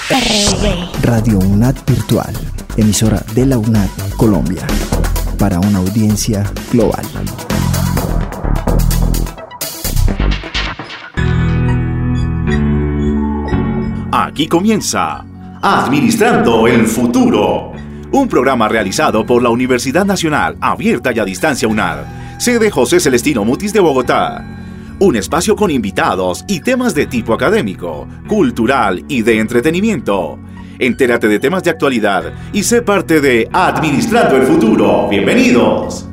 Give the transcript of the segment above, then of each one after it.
Radio UNAD Virtual, emisora de la UNAD Colombia, para una audiencia global. Aquí comienza Administrando el Futuro, un programa realizado por la Universidad Nacional Abierta y a Distancia UNAD, sede José Celestino Mutis de Bogotá. Un espacio con invitados y temas de tipo académico, cultural y de entretenimiento. Entérate de temas de actualidad y sé parte de Administrando el Futuro. ¡Bienvenidos!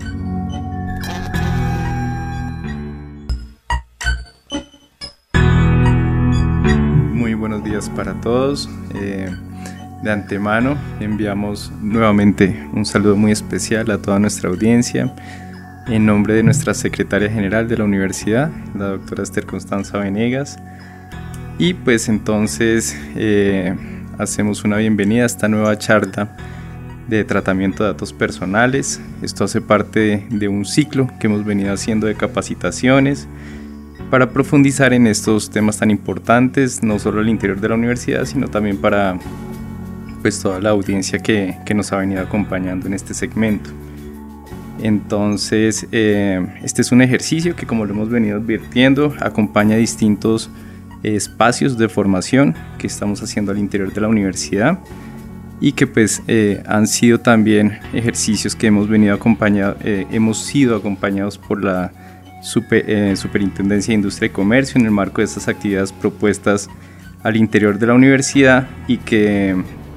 Muy buenos días para todos. De antemano enviamos nuevamente un saludo muy especial a toda nuestra audiencia. En nombre de nuestra secretaria general de la universidad, la doctora Esther Constanza Venegas. Y pues entonces hacemos una bienvenida a esta nueva charla de tratamiento de datos personales. Esto hace parte de un ciclo que hemos venido haciendo de capacitaciones para profundizar en estos temas tan importantes, no solo al interior de la universidad, sino también para pues, toda la audiencia que nos ha venido acompañando en este segmento. Entonces, este es un ejercicio que, como lo hemos venido advirtiendo, acompaña distintos espacios de formación que estamos haciendo al interior de la universidad y que pues han sido también ejercicios que hemos sido acompañados por la Superintendencia de Industria y Comercio en el marco de estas actividades propuestas al interior de la universidad y que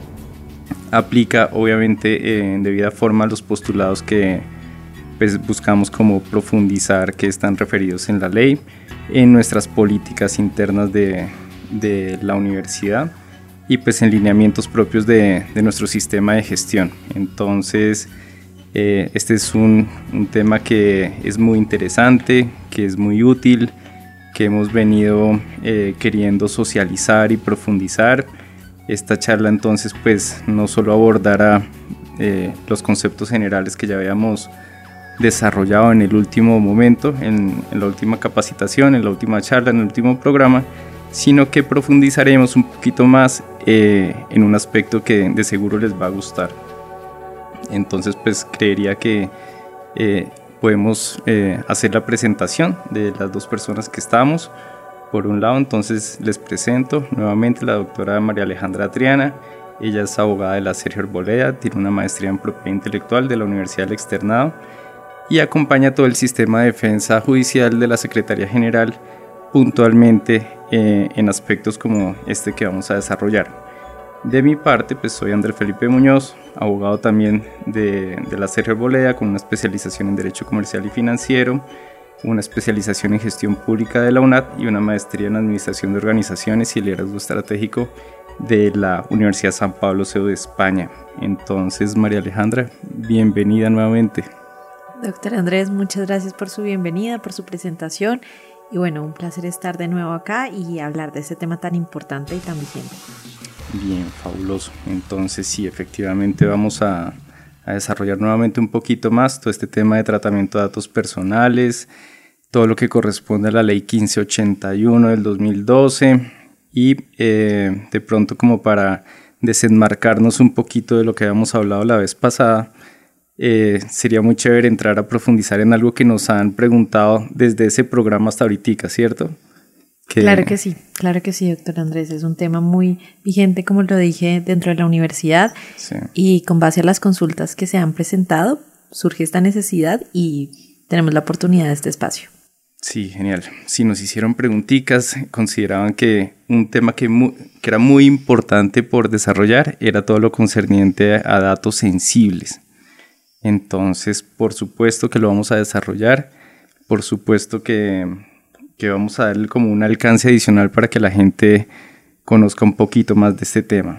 aplica obviamente en debida forma los postulados que pues buscamos como profundizar, que están referidos en la ley, en nuestras políticas internas de la universidad y pues en lineamientos propios de nuestro sistema de gestión. Entonces este es un tema que es muy interesante, que es muy útil, que hemos venido queriendo socializar y profundizar. Esta charla entonces pues no solo abordará los conceptos generales que ya habíamos desarrollado en el último momento, en la última capacitación, en la última charla, en el último programa, sino que profundizaremos un poquito más en un aspecto que de seguro les va a gustar. Entonces pues creería que podemos hacer la presentación de las dos personas que estamos. Por un lado, entonces les presento nuevamente a la doctora María Alejandra Triana. Ella es abogada de la Sergio Arboleda, tiene una maestría en propiedad intelectual de la Universidad del Externado y acompaña todo el sistema de defensa judicial de la Secretaría General puntualmente en aspectos como este que vamos a desarrollar. De mi parte, pues soy Andrés Felipe Muñoz, abogado también de la Sergio Arboleda con una especialización en Derecho Comercial y Financiero, una especialización en Gestión Pública de la UNAD y una maestría en Administración de Organizaciones y Liderazgo Estratégico de la Universidad San Pablo CEU de España. Entonces, María Alejandra, bienvenida nuevamente. Doctor Andrés, muchas gracias por su bienvenida, por su presentación y bueno, un placer estar de nuevo acá y hablar de este tema tan importante y tan vigente. Bien, fabuloso. Entonces sí, efectivamente vamos a desarrollar nuevamente un poquito más todo este tema de tratamiento de datos personales, todo lo que corresponde a la ley 1581 del 2012 y de pronto como para desenmarcarnos un poquito de lo que habíamos hablado la vez pasada, sería muy chévere entrar a profundizar en algo que nos han preguntado desde ese programa hasta ahorita, ¿cierto? Claro que sí, doctor Andrés. Es un tema muy vigente, como lo dije, dentro de la universidad. Sí. Y con base a las consultas que se han presentado, surge esta necesidad y tenemos la oportunidad de este espacio. Sí, genial. Sí, nos hicieron preguntitas, consideraban que un tema que era muy importante por desarrollar era todo lo concerniente a datos sensibles. Entonces, por supuesto que lo vamos a desarrollar, por supuesto que vamos a darle como un alcance adicional para que la gente conozca un poquito más de este tema.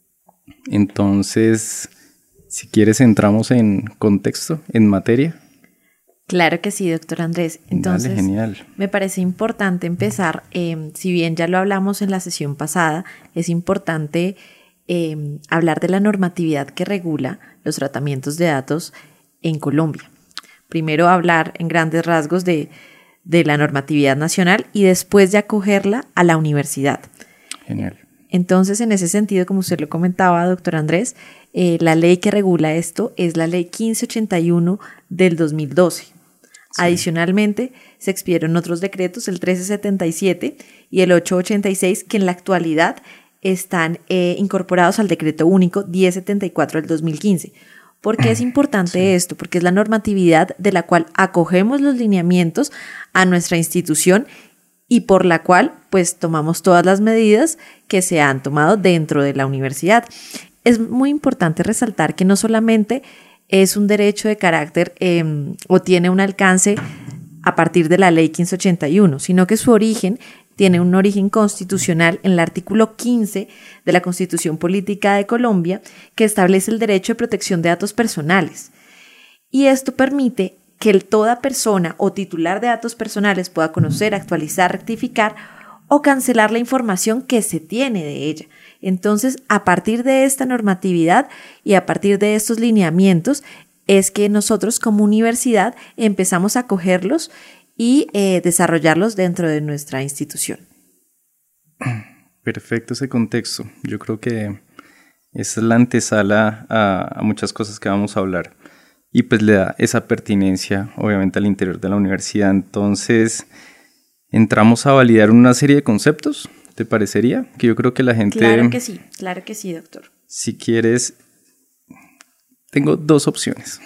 Entonces, si quieres, entramos en contexto, en materia. Claro que sí, doctor Andrés. Entonces, dale, genial. Me parece importante empezar, si bien ya lo hablamos en la sesión pasada, es importante hablar de la normatividad que regula los tratamientos de datos en Colombia. Primero hablar en grandes rasgos de la normatividad nacional y después de acogerla a la universidad. Genial. Entonces, en ese sentido, como usted lo comentaba, doctor Andrés, la ley que regula esto es la ley 1581 del 2012. Sí. Adicionalmente, se expidieron otros decretos, el 1377 y el 886, que en la actualidad están incorporados al decreto único 1074 del 2015. ¿Por qué es importante esto? Porque es la normatividad de la cual acogemos los lineamientos a nuestra institución y por la cual pues tomamos todas las medidas que se han tomado dentro de la universidad. Es muy importante resaltar que no solamente es un derecho de carácter o tiene un alcance a partir de la ley 1581, sino que su origen tiene un origen constitucional en el artículo 15 de la Constitución Política de Colombia, que establece el derecho de protección de datos personales. Y esto permite que toda persona o titular de datos personales pueda conocer, actualizar, rectificar o cancelar la información que se tiene de ella. Entonces, a partir de esta normatividad y a partir de estos lineamientos, es que nosotros como universidad empezamos a acogerlos y desarrollarlos dentro de nuestra institución. Perfecto ese contexto. Yo creo que es la antesala a muchas cosas que vamos a hablar y pues le da esa pertinencia obviamente al interior de la universidad. Entonces entramos a validar una serie de conceptos, ¿te parecería? Que yo creo que la gente... Claro que sí, doctor. Si quieres, tengo dos opciones.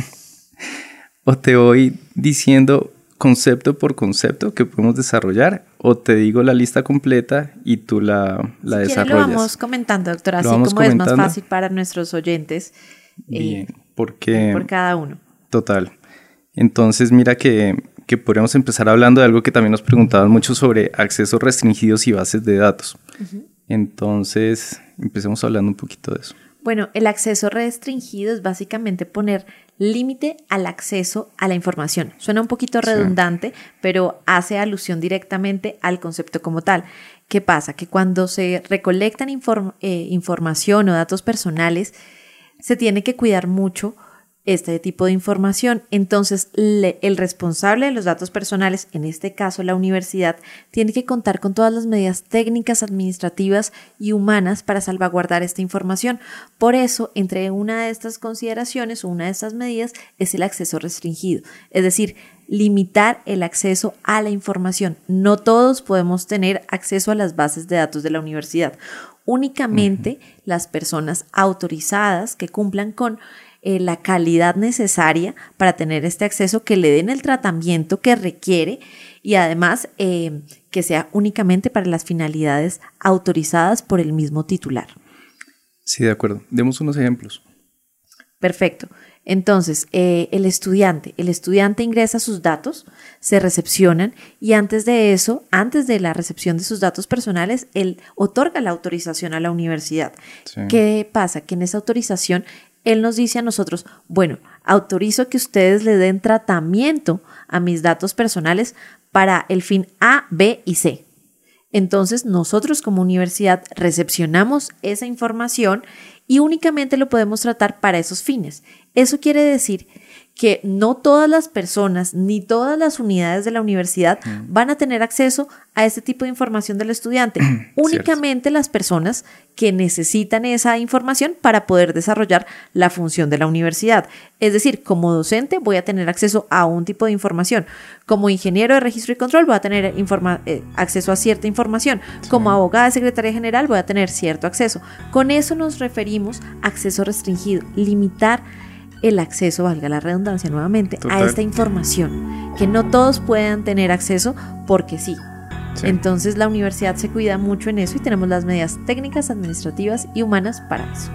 O te voy diciendo concepto por concepto que podemos desarrollar, o te digo la lista completa y tú la desarrollas. Lo vamos comentando, doctor, así como es más fácil para nuestros oyentes. Bien, porque por cada uno. Total. Entonces, mira que podríamos empezar hablando de algo que también nos preguntaban mucho sobre accesos restringidos y bases de datos. Uh-huh. Entonces, empecemos hablando un poquito de eso. Bueno, el acceso restringido es básicamente poner límite al acceso a la información. Suena un poquito redundante, sí, pero hace alusión directamente al concepto como tal. ¿Qué pasa? Que cuando se recolectan información o datos personales, se tiene que cuidar mucho este tipo de información. Entonces, el responsable de los datos personales, en este caso la universidad, tiene que contar con todas las medidas técnicas, administrativas y humanas para salvaguardar esta información. Por eso, entre una de estas consideraciones o una de estas medidas es el acceso restringido, es decir, limitar el acceso a la información. No todos podemos tener acceso a las bases de datos de la universidad. Únicamente las personas autorizadas que cumplan con la calidad necesaria para tener este acceso, que le den el tratamiento que requiere y además que sea únicamente para las finalidades autorizadas por el mismo titular. Sí, de acuerdo. Demos unos ejemplos. Perfecto. Entonces, el estudiante ingresa sus datos, se recepcionan y antes de eso, antes de la recepción de sus datos personales, él otorga la autorización a la universidad. Sí. ¿Qué pasa? Que en esa autorización él nos dice a nosotros, bueno, autorizo que ustedes le den tratamiento a mis datos personales para el fin A, B y C. Entonces, nosotros como universidad recepcionamos esa información y únicamente lo podemos tratar para esos fines. Eso quiere decir que no todas las personas ni todas las unidades de la universidad van a tener acceso a este tipo de información del estudiante. Únicamente las personas que necesitan esa información para poder desarrollar la función de la universidad. Es decir, como docente voy a tener acceso a un tipo de información. Como ingeniero de registro y control voy a tener acceso a cierta información. Como abogada de secretaría general voy a tener cierto acceso. Con eso nos referimos a acceso restringido, limitar el acceso, valga la redundancia nuevamente, a esta información, que no todos puedan tener acceso porque sí. Entonces la universidad se cuida mucho en eso y tenemos las medidas técnicas, administrativas y humanas para eso.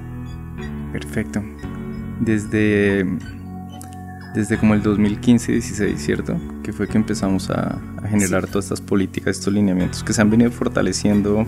Perfecto. Desde como el 2015-16, ¿cierto? Que fue que empezamos a generar todas estas políticas, estos lineamientos que se han venido fortaleciendo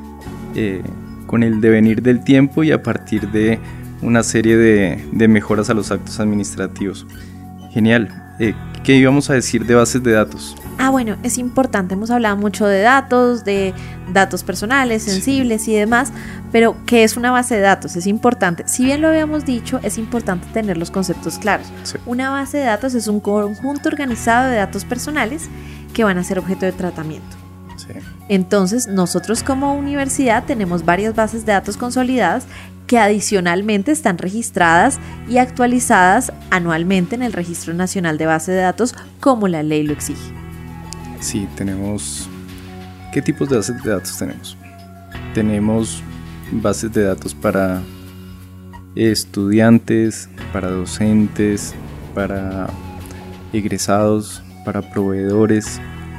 con el devenir del tiempo y a partir de una serie de mejoras a los actos administrativos. Genial. ¿Qué íbamos a decir de bases de datos? Bueno, es importante. Hemos hablado mucho de datos personales, sensibles y demás, pero ¿qué es una base de datos? Es importante. Si bien lo habíamos dicho, es importante tener los conceptos claros. Sí. Una base de datos es un conjunto organizado de datos personales que van a ser objeto de tratamiento. Sí. Entonces, nosotros como universidad tenemos varias bases de datos consolidadas que adicionalmente están registradas y actualizadas anualmente en el Registro Nacional de Bases de Datos como la ley lo exige. Sí, tenemos... ¿Qué tipos de bases de datos tenemos? Tenemos bases de datos para estudiantes, para docentes, para egresados, para proveedores,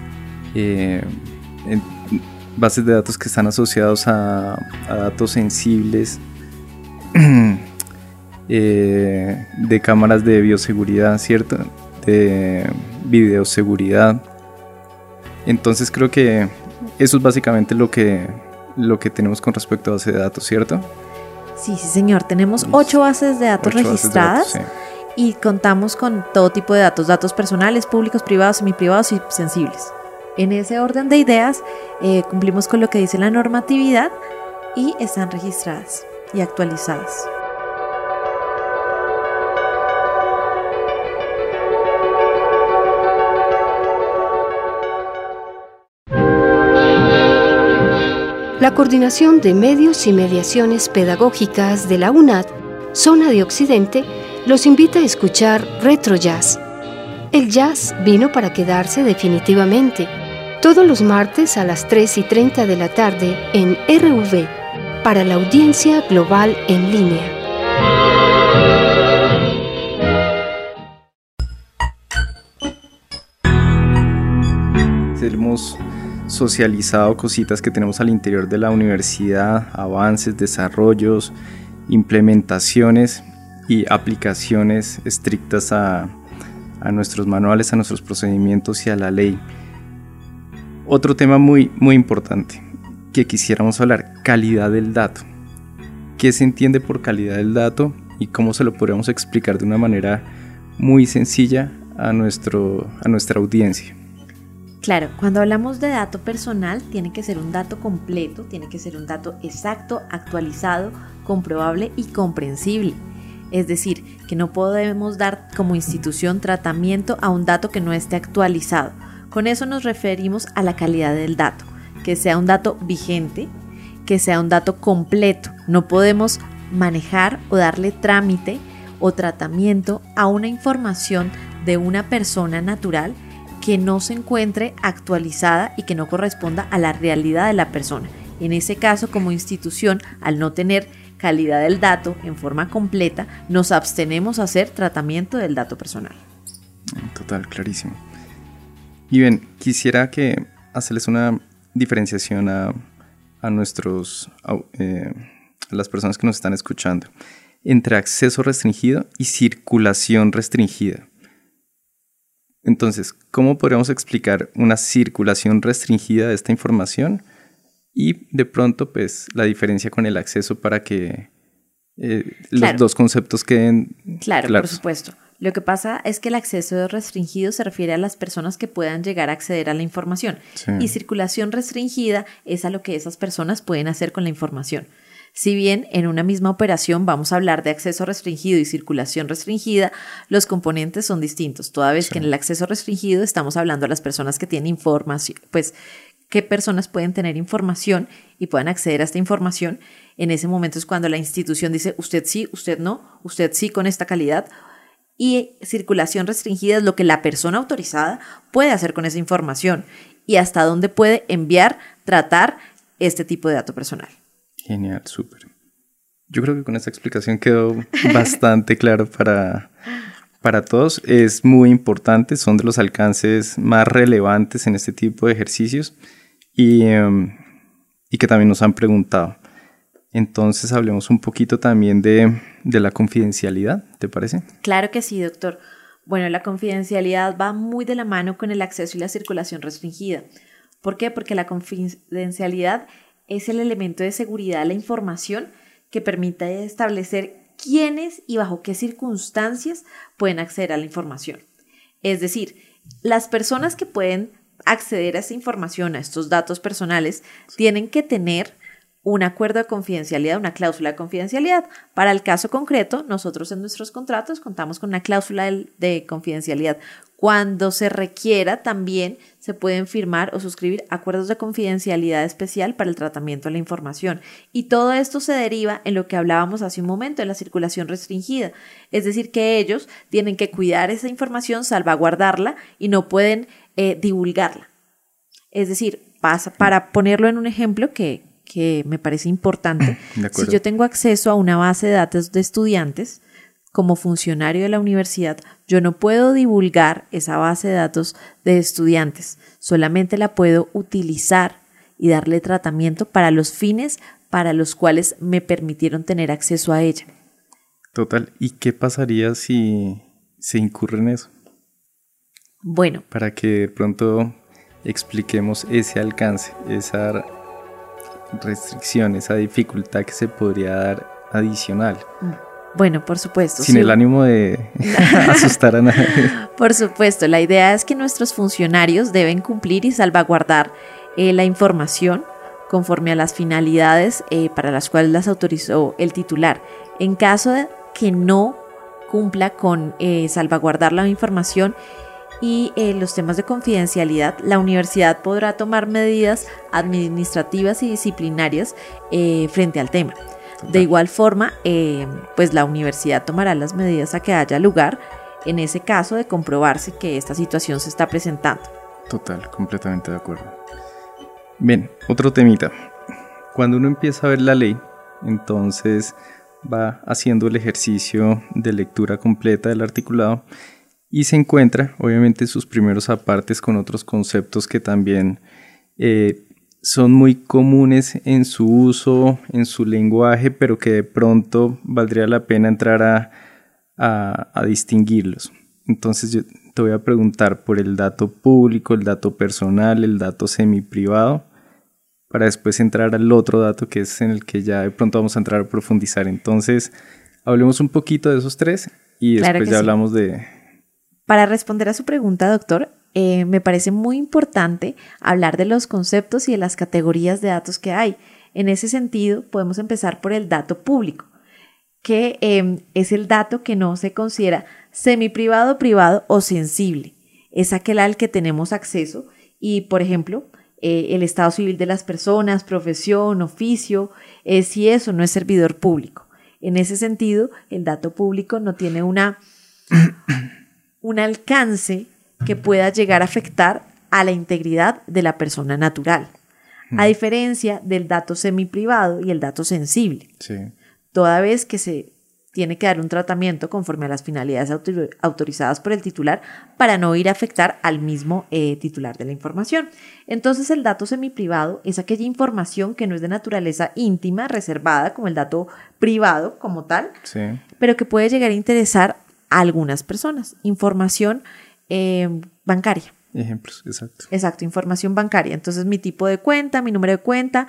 bases de datos que están asociados a datos sensibles, de cámaras de bioseguridad, ¿cierto? De videoseguridad. Entonces creo que eso es básicamente lo que tenemos con respecto a base de datos, ¿cierto? Sí, señor. Tenemos 8 bases de datos registradas de datos, sí. Y contamos con todo tipo de datos, datos personales, públicos, privados, semiprivados y sensibles. En ese orden de ideas, cumplimos con lo que dice la normatividad y están registradas y actualizadas. La Coordinación de Medios y Mediaciones Pedagógicas de la UNAD, Zona de Occidente, los invita a escuchar Retro Jazz. El jazz vino para quedarse definitivamente. Todos los martes a las 3:30 de la tarde en RV, para la audiencia global en línea. Hemos socializado cositas que tenemos al interior de la universidad, avances, desarrollos, implementaciones y aplicaciones estrictas a nuestros manuales, a nuestros procedimientos y a la ley. Otro tema muy importante que quisiéramos hablar, calidad del dato. ¿Qué se entiende por calidad del dato y cómo se lo podríamos explicar de una manera muy sencilla a nuestra audiencia? Claro, cuando hablamos de dato personal, tiene que ser un dato completo, tiene que ser un dato exacto, actualizado, comprobable y comprensible. Es decir, que no podemos dar como institución tratamiento a un dato que no esté actualizado. Con eso nos referimos a la calidad del dato, que sea un dato vigente, que sea un dato completo. No podemos manejar o darle trámite o tratamiento a una información de una persona natural que no se encuentre actualizada y que no corresponda a la realidad de la persona. En ese caso, como institución, al no tener calidad del dato en forma completa, nos abstenemos a hacer tratamiento del dato personal. Total, clarísimo. Y bien, quisiera hacerles una diferenciación a las personas que nos están escuchando entre acceso restringido y circulación restringida. Entonces, ¿cómo podríamos explicar una circulación restringida de esta información? Y de pronto, pues, la diferencia con el acceso para que los dos conceptos queden claros. Claro, por supuesto. Lo que pasa es que el acceso restringido se refiere a las personas que puedan llegar a acceder a la información. Sí. Y circulación restringida es a lo que esas personas pueden hacer con la información. Si bien en una misma operación vamos a hablar de acceso restringido y circulación restringida, los componentes son distintos, toda vez que en el acceso restringido estamos hablando a las personas que tienen información, pues qué personas pueden tener información y puedan acceder a esta información. En ese momento es cuando la institución dice usted sí, usted no, usted sí con esta calidad. Y circulación restringida es lo que la persona autorizada puede hacer con esa información y hasta dónde puede enviar, tratar este tipo de dato personal. Genial, súper. Yo creo que con esta explicación quedó bastante claro para todos. Es muy importante, son de los alcances más relevantes en este tipo de ejercicios y que también nos han preguntado. Entonces hablemos un poquito también de la confidencialidad, ¿te parece? Claro que sí, doctor. Bueno, la confidencialidad va muy de la mano con el acceso y la circulación restringida. ¿Por qué? Porque la confidencialidad es el elemento de seguridad de la información que permite establecer quiénes y bajo qué circunstancias pueden acceder a la información. Es decir, las personas que pueden acceder a esa información, a estos datos personales, tienen que tener un acuerdo de confidencialidad, una cláusula de confidencialidad. Para el caso concreto, nosotros en nuestros contratos contamos con una cláusula de confidencialidad. Cuando se requiera, también se pueden firmar o suscribir acuerdos de confidencialidad especial para el tratamiento de la información. Y todo esto se deriva en lo que hablábamos hace un momento, de la circulación restringida. Es decir, que ellos tienen que cuidar esa información, salvaguardarla y no pueden divulgarla. Es decir, para ponerlo en un ejemplo que me parece importante, si yo tengo acceso a una base de datos de estudiantes, como funcionario de la universidad, yo no puedo divulgar esa base de datos de estudiantes, solamente la puedo utilizar y darle tratamiento para los fines para los cuales me permitieron tener acceso a ella. Total, ¿y qué pasaría si se incurre en eso? Bueno, para que de pronto expliquemos ese alcance, esa restricción, esa dificultad que se podría dar adicional. Bueno, por supuesto. Sin el ánimo de asustar a nadie. Por supuesto, la idea es que nuestros funcionarios deben cumplir y salvaguardar la información conforme a las finalidades para las cuales las autorizó el titular. En caso de que no cumpla con salvaguardar la información y los temas de confidencialidad, la universidad podrá tomar medidas administrativas y disciplinarias frente al tema. De igual forma, pues la universidad tomará las medidas a que haya lugar en ese caso de comprobarse que esta situación se está presentando. Total, completamente de acuerdo. Bien, otro temita. Cuando uno empieza a ver la ley, entonces va haciendo el ejercicio de lectura completa del articulado y se encuentra, obviamente, sus primeros apartes con otros conceptos que también son muy comunes en su uso, en su lenguaje, pero que de pronto valdría la pena entrar a distinguirlos. Entonces yo te voy a preguntar por el dato público, el dato personal, el dato semiprivado, para después entrar al otro dato que es en el que ya de pronto vamos a entrar a profundizar. Entonces, hablemos un poquito de esos tres y después ya hablamos de... Para responder a su pregunta, doctor, me parece muy importante hablar de los conceptos y de las categorías de datos que hay. En ese sentido, podemos empezar por el dato público, que es el dato que no se considera semiprivado, privado o sensible. Es aquel al que tenemos acceso y, por ejemplo, el estado civil de las personas, profesión, oficio, si eso no es servidor público. En ese sentido, el dato público no tiene un alcance que pueda llegar a afectar a la integridad de la persona natural, a diferencia del dato semiprivado y el dato sensible. Sí. Toda vez que se tiene que dar un tratamiento conforme a las finalidades autorizadas por el titular para no ir a afectar al mismo titular de la información. Entonces, el dato semiprivado es aquella información que no es de naturaleza íntima, reservada, como el dato privado como tal, sí, pero que puede llegar a interesar a algunas personas. Información bancaria. Ejemplos, exacto. Exacto, información bancaria. Entonces, mi tipo de cuenta, mi número de cuenta,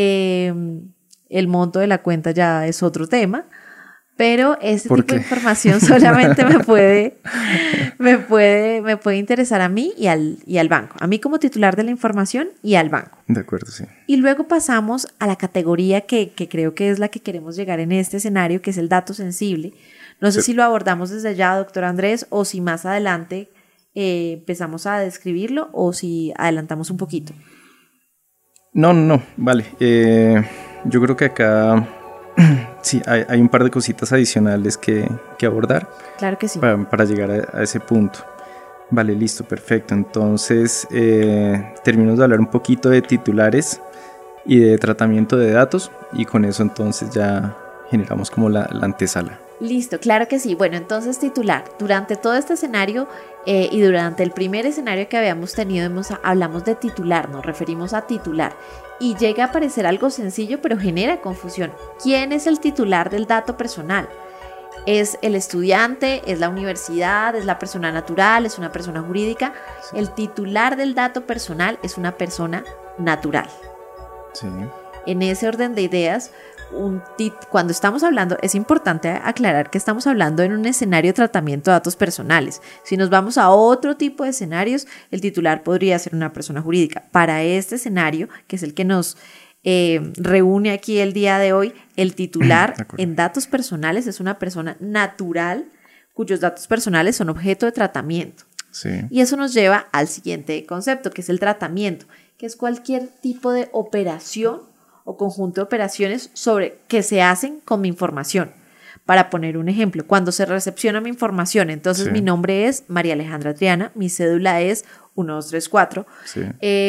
el monto de la cuenta ya es otro tema, pero ese tipo de información solamente me puede interesar a mí y al banco, a mí como titular de la información y al banco. De acuerdo, sí. Y luego pasamos a la categoría que creo que es la que queremos llegar en este escenario, que es el dato sensible. No sé si lo abordamos desde ya, doctor Andrés, o si más adelante empezamos a describirlo o si adelantamos un poquito. No, vale. Yo creo que acá sí hay un par de cositas adicionales que abordar. Claro que sí. Para llegar a ese punto. Vale, listo, perfecto. Entonces, terminamos de hablar un poquito de titulares y de tratamiento de datos y con eso entonces ya generamos como la antesala. Listo, claro que sí. Bueno, entonces titular. Durante todo este escenario y durante el primer escenario que habíamos tenido hablamos de titular, nos referimos a titular y llega a parecer algo sencillo pero genera confusión. ¿Quién es el titular del dato personal? ¿Es el estudiante? ¿Es la universidad? ¿Es la persona natural? ¿Es una persona jurídica? Sí. El titular del dato personal es una persona natural. Sí. En ese orden de ideas, cuando estamos hablando, es importante aclarar que estamos hablando en un escenario de tratamiento de datos personales. Si nos vamos a otro tipo de escenarios, el titular podría ser una persona jurídica. Para este escenario, que es el que nos reúne aquí el día de hoy. El titular en datos personales es una persona natural cuyos datos personales son objeto de tratamiento. Sí. Y eso nos lleva al siguiente concepto, que es el tratamiento, que es cualquier tipo de operación o conjunto de operaciones que se hacen con mi información. Para poner un ejemplo, cuando se recepciona mi información, entonces sí. Mi nombre es María Alejandra Triana, mi cédula es 1234, sí.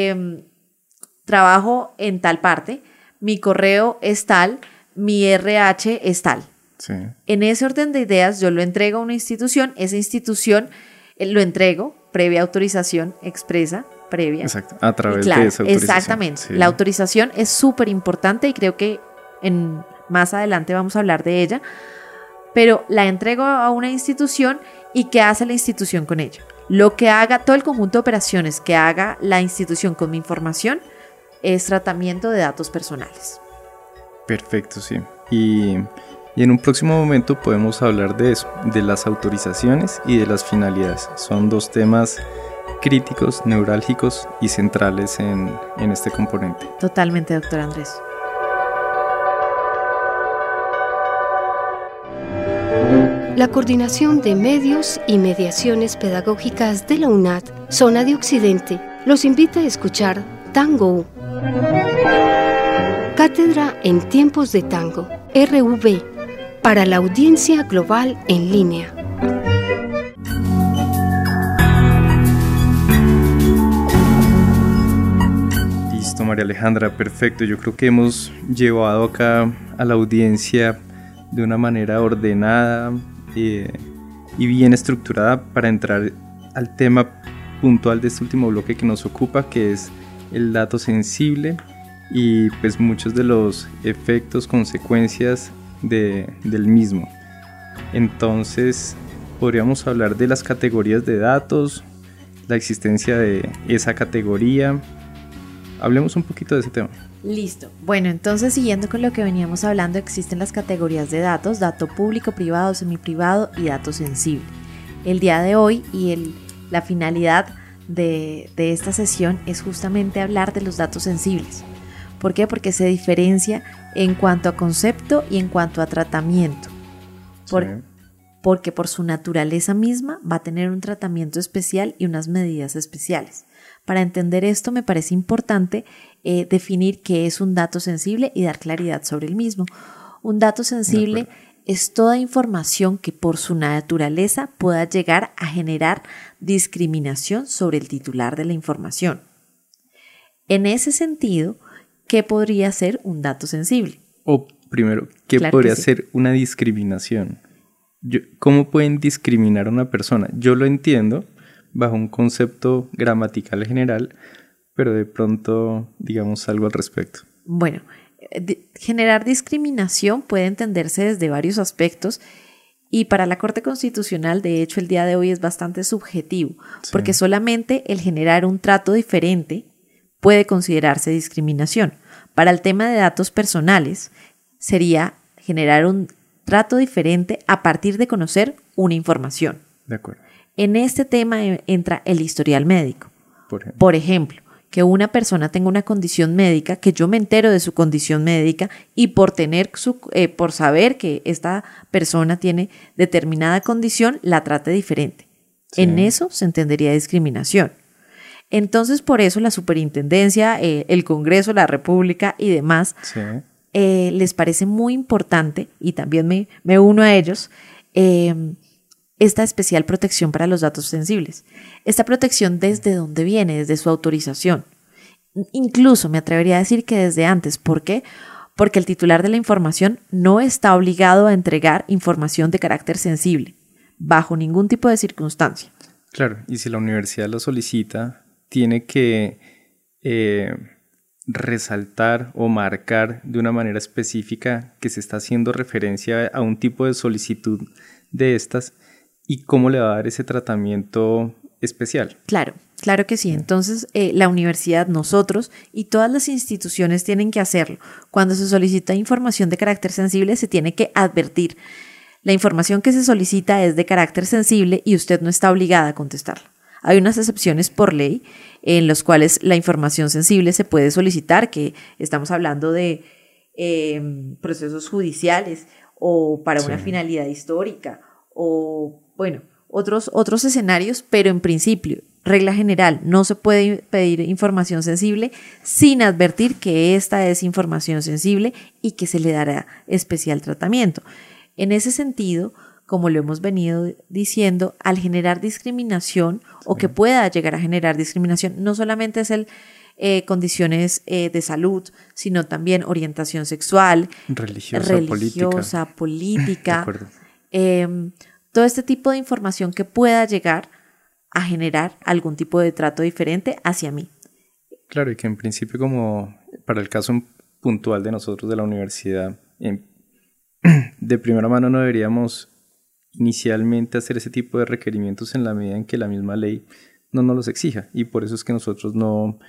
Trabajo en tal parte, mi correo es tal, mi RH es tal. Sí. En ese orden de ideas yo lo entrego a una institución, esa institución lo entrego previa autorización expresa, previa. Exacto, a través claro, de esa autorización. Exactamente, sí. La autorización es súper importante y creo que más adelante vamos a hablar de ella, pero la entrego a una institución y ¿qué hace la institución con ella? Lo que haga, todo el conjunto de operaciones que haga la institución con mi información es tratamiento de datos personales. Perfecto, sí. Y en un próximo momento podemos hablar de eso, de las autorizaciones y de las finalidades. Son dos temas críticos, neurálgicos y centrales en este componente. Totalmente, doctor Andrés. La Coordinación de Medios y Mediaciones Pedagógicas de la UNAD, Zona de Occidente, los invita a escuchar Tango. Cátedra en Tiempos de Tango, RV, para la audiencia global en línea. Listo, María Alejandra, perfecto. Yo creo que hemos llevado acá a la audiencia de una manera ordenada y bien estructurada para entrar al tema puntual de este último bloque que nos ocupa, que es el dato sensible y pues muchos de los efectos, consecuencias del mismo. Entonces podríamos hablar de las categorías de datos, la existencia de esa categoría. Hablemos un poquito de ese tema. Listo. Bueno, entonces siguiendo con lo que veníamos hablando, existen las categorías de datos: dato público, privado, semiprivado y dato sensible. El día de hoy y la finalidad de esta sesión es justamente hablar de los datos sensibles. ¿Por qué? Porque se diferencia en cuanto a concepto y en cuanto a tratamiento. Porque por su naturaleza misma va a tener un tratamiento especial y unas medidas especiales. Para entender esto me parece importante definir qué es un dato sensible y dar claridad sobre el mismo. Un dato sensible es toda información que por su naturaleza pueda llegar a generar discriminación sobre el titular de la información. En ese sentido, ¿qué podría ser un dato sensible? O primero, ¿qué podría ser una discriminación? ¿Cómo pueden discriminar a una persona? Yo lo entiendo bajo un concepto gramatical general, pero de pronto digamos algo al respecto. Bueno, generar discriminación puede entenderse desde varios aspectos y para la Corte Constitucional, de hecho, el día de hoy es bastante subjetivo, porque solamente el generar un trato diferente puede considerarse discriminación. Para el tema de datos personales, sería generar un trato diferente a partir de conocer una información. De acuerdo. En este tema entra el historial médico. Por ejemplo, que una persona tenga una condición médica, que yo me entero de su condición médica y por saber que esta persona tiene determinada condición, la trate diferente. Sí. En eso se entendería discriminación. Entonces, por eso la superintendencia, el Congreso, la República y demás, les parece muy importante, y también me uno a ellos, esta especial protección para los datos sensibles. Esta protección, ¿desde dónde viene? Desde su autorización. Incluso me atrevería a decir que desde antes. ¿Por qué? Porque el titular de la información no está obligado a entregar información de carácter sensible, bajo ningún tipo de circunstancia. Claro, y si la universidad lo solicita, tiene que resaltar o marcar de una manera específica que se está haciendo referencia a un tipo de solicitud de estas y cómo le va a dar ese tratamiento especial. Claro que sí. Entonces, la universidad, nosotros y todas las instituciones tienen que hacerlo. Cuando se solicita información de carácter sensible, se tiene que advertir. La información que se solicita es de carácter sensible y usted no está obligada a contestarla. Hay unas excepciones por ley en las cuales la información sensible se puede solicitar, que estamos hablando de procesos judiciales o para una finalidad histórica o, bueno, otros escenarios, pero en principio, regla general, no se puede pedir información sensible sin advertir que esta es información sensible y que se le dará especial tratamiento. En ese sentido, como lo hemos venido diciendo, al generar discriminación o que pueda llegar a generar discriminación, no solamente es condiciones de salud, sino también orientación sexual, religiosa, política, todo este tipo de información que pueda llegar a generar algún tipo de trato diferente hacia mí. Claro, y que en principio, como para el caso puntual de nosotros de la universidad, de primera mano no deberíamos inicialmente hacer ese tipo de requerimientos en la medida en que la misma ley no nos los exija, y por eso es que nosotros no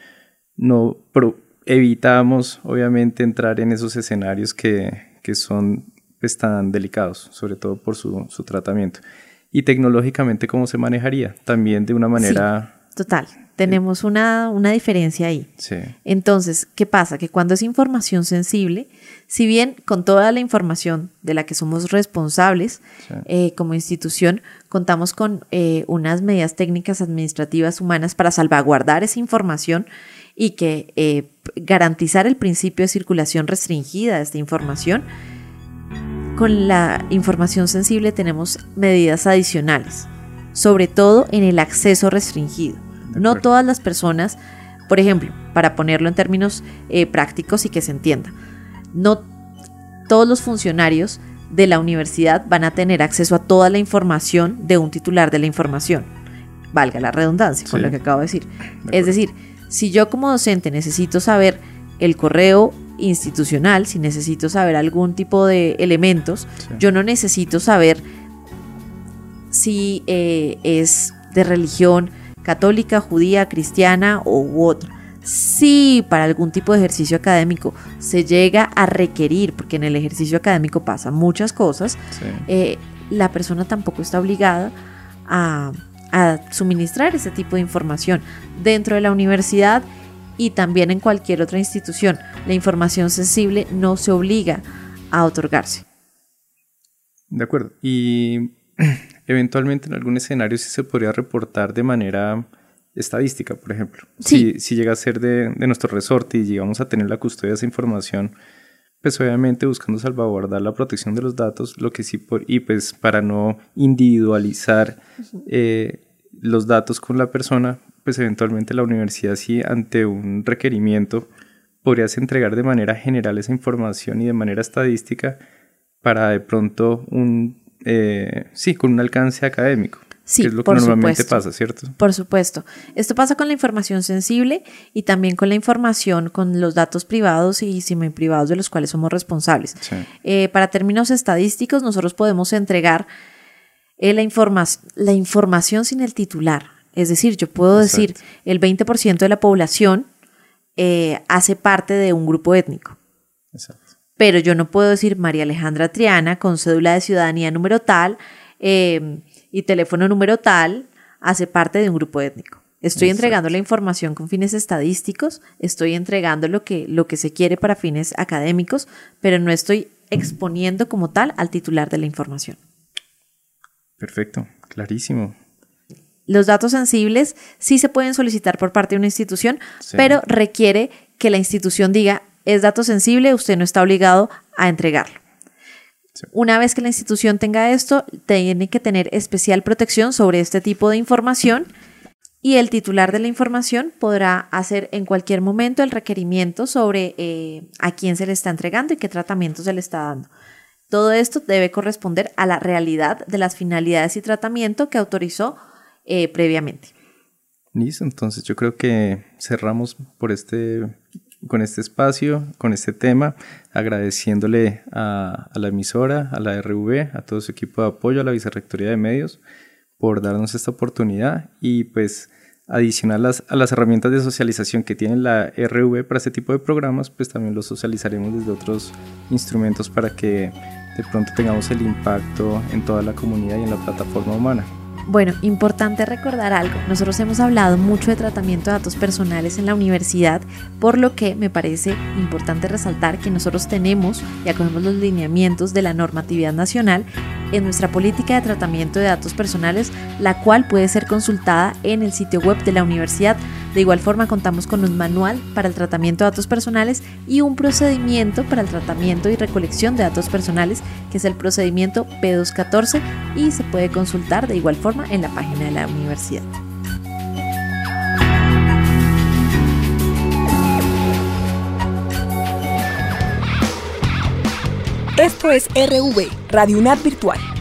evitamos obviamente entrar en esos escenarios que son pues tan delicados, sobre todo por su tratamiento. Y tecnológicamente, ¿cómo se manejaría? También de una manera... Sí, total. Tenemos una diferencia ahí. Sí. Entonces, ¿qué pasa? Que cuando es información sensible, si bien con toda la información de la que somos responsables como institución, contamos con unas medidas técnicas administrativas humanas para salvaguardar esa información y que garantizar el principio de circulación restringida de esta información, con la información sensible tenemos medidas adicionales, sobre todo en el acceso restringido. No todas las personas, por ejemplo, para ponerlo en términos prácticos y que se entienda, no todos los funcionarios de la universidad van a tener acceso a toda la información de un titular de la información, valga la redundancia con lo que acabo de decir. Es decir, si yo como docente necesito saber el correo institucional, si necesito saber algún tipo de elementos, yo no necesito saber si es de religión católica, judía, cristiana u otra. Si para algún tipo de ejercicio académico se llega a requerir, porque en el ejercicio académico pasan muchas cosas, la persona tampoco está obligada a suministrar ese tipo de información dentro de la universidad y también en cualquier otra institución. La información sensible no se obliga a otorgarse. De acuerdo. Y eventualmente en algún escenario sí se podría reportar de manera estadística, por ejemplo. Sí. Si llega a ser de nuestro resorte y llegamos a tener la custodia de esa información, pues obviamente buscando salvaguardar la protección de los datos, lo que sí y pues para no individualizar los datos con la persona, pues eventualmente la universidad sí, ante un requerimiento, podrías entregar de manera general esa información y de manera estadística para de pronto con un alcance académico. Sí, que es lo que normalmente pasa, ¿cierto? Por supuesto. Esto pasa con la información sensible y también con la información, con los datos privados y semi-privados de los cuales somos responsables. Sí. Para términos estadísticos, nosotros podemos entregar la información sin el titular. Es decir, yo puedo decir el 20% de la población hace parte de un grupo étnico. Exacto. Pero yo no puedo decir María Alejandra Triana con cédula de ciudadanía número tal y teléfono número tal hace parte de un grupo étnico. Estoy entregando la información con fines estadísticos, estoy entregando lo que se quiere para fines académicos, pero no estoy exponiendo como tal al titular de la información. Perfecto, clarísimo. Los datos sensibles sí se pueden solicitar por parte de una institución, pero requiere que la institución diga, es dato sensible, usted no está obligado a entregarlo. Sí. Una vez que la institución tenga esto, tiene que tener especial protección sobre este tipo de información y el titular de la información podrá hacer en cualquier momento el requerimiento sobre a quién se le está entregando y qué tratamiento se le está dando. Todo esto debe corresponder a la realidad de las finalidades y tratamiento que autorizó previamente. Listo, entonces yo creo que cerramos con este espacio, con este tema, agradeciéndole a la emisora, a la RV, a todo su equipo de apoyo, a la Vicerrectoría de Medios, por darnos esta oportunidad y pues adicional a las herramientas de socialización que tiene la RV para este tipo de programas, pues también los socializaremos desde otros instrumentos para que de pronto tengamos el impacto en toda la comunidad y en la plataforma humana. Bueno, importante recordar algo. Nosotros hemos hablado mucho de tratamiento de datos personales en la universidad, por lo que me parece importante resaltar que nosotros tenemos y acogemos los lineamientos de la normatividad nacional en nuestra política de tratamiento de datos personales, la cual puede ser consultada en el sitio web de la universidad. De igual forma, contamos con un manual para el tratamiento de datos personales y un procedimiento para el tratamiento y recolección de datos personales, que es el procedimiento P214, y se puede consultar de igual forma en la página de la universidad. Esto es RV, Radio UNAD Virtual.